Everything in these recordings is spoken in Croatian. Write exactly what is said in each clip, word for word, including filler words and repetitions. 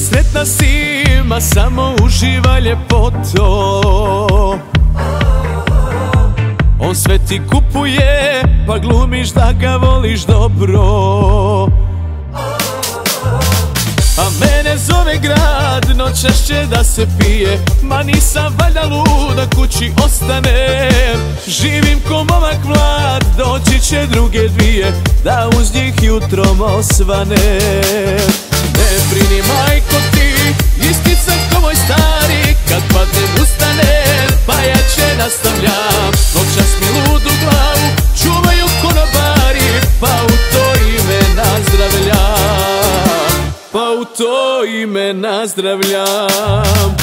Sretna si, ma samo uživaj ljepoto. On sve ti kupuje, pa glumiš da ga voliš dobro. A mene zove grad, noćas će da se pije. Ma nisam valjda lud da kući ostanem. Živim ko momak mlad, doći će druge dvije, da uz njih jutrom osvanem. Ne brini majko ti, isti sam ko moj stari. Kad padnem ustanem, pa ja će nastavljam. Noćas mi ludu glavu čuvaju konobari, pa u to ime nazdravljam. Pa u to ime nazdravljam.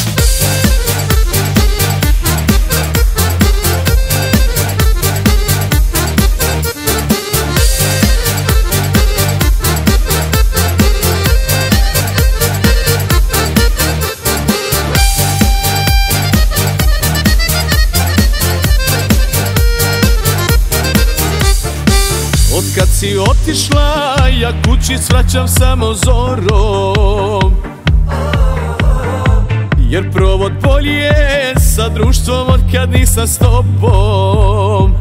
Kad si otišla, ja kući svraćam samo zorom. Jer provod bolji je sa društvom od kad nisam s tobom.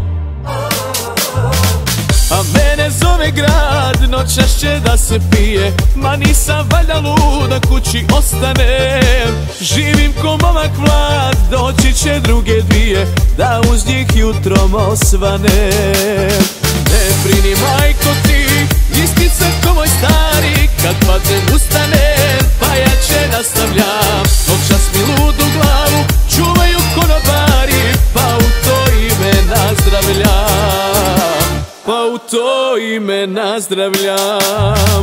A mene zove grad, noćas će da se pije. Ma nisam valjda lud da kući ostanem. Živim ko momak mlad, doći će druge dvije, da uz njih jutrom osvanem. Ne brini majko ti, isti sam ko moj stari. Kad padnem ustanem, pa ja će nastavljam. Noćas mi ludu glavu čuvaju konobari, pa u to ime nazdravljam. Pa u to ime nazdravljam.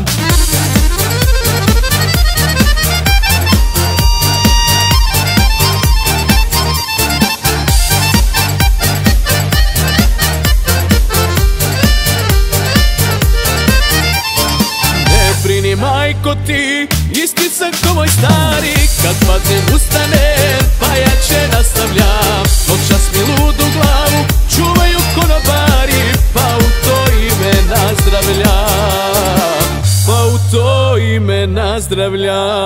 Brini majko ti, isti sam ko moj stari. Kad padnem ustanem, pa ja će nastavljam. Noćas mi ludu glavu čuvaju konobari, pa u to ime nazdravljam. Pa u to ime nazdravljam.